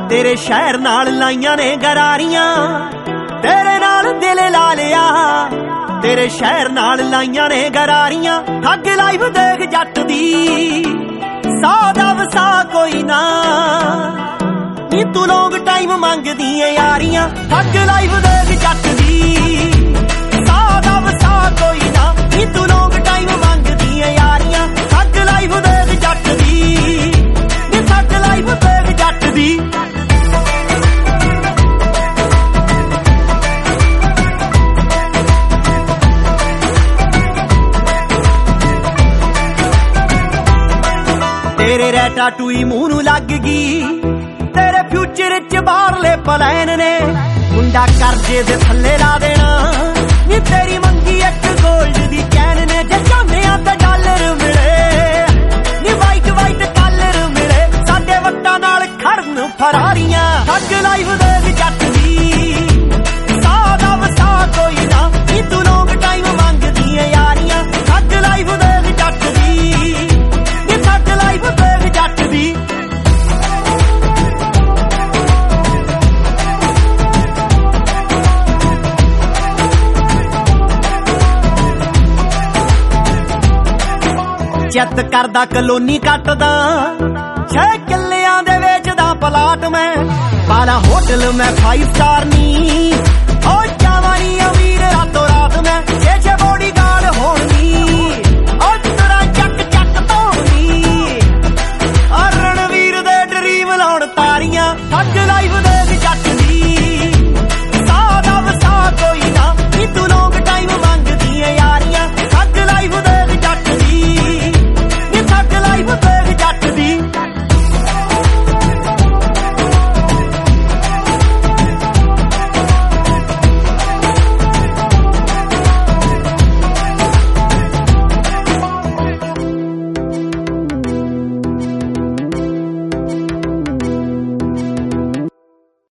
तेरे शहर नाल लाइया ने गरारियां, तेरे नाल दिल ला लिया। तेरे शहर नाल लाइया ने गरारियां, ठग लाइव देख जट दी, सा दा वसा कोई ना। नी तू लॉन्ग टाइम मंगदी है यारियां, ठग लाइव देख जट दी, सा दा वसा कोई ना। नी तू लॉन्ग टाइम मंगदी है यारियां, ठग लाइव देख जट दी, नी ठग लाइव देख जट दी। तेरे रैटा टूई मूंह नूं लग गई, तेरे फ्यूचर च बाहरले प्लैन ने। मुंडा करजे दे थल्ले ला देना, नी तेरी मंगी एक गोल्ड दी चैन ने। जे चाहने आ तां डॉलर मिले, नी वाइट वाइट कलर मिले। साडे वट्टां नाल खड़न फरारियां, ठग लाइव देख जट दी, सा दा वसा कोई ना। नी तू लॉन्ग टाइम मंगदी है यारियां, ठग लाइव देख जट दी, नी ठग लाइव देख जट दी। चेत करदा कलोनी कटदा, 6 किल्लियां दे वेचदा प्लाट मैं। पाला होटल मैं 5 स्टार नी, ओ जावानी अमीर रातों रात मैं। 6 बॉडी गार्ड होनी, ओ तेरा चक चक धोनी। रणवीर दे ड्रीम लाउण तारियां, ठग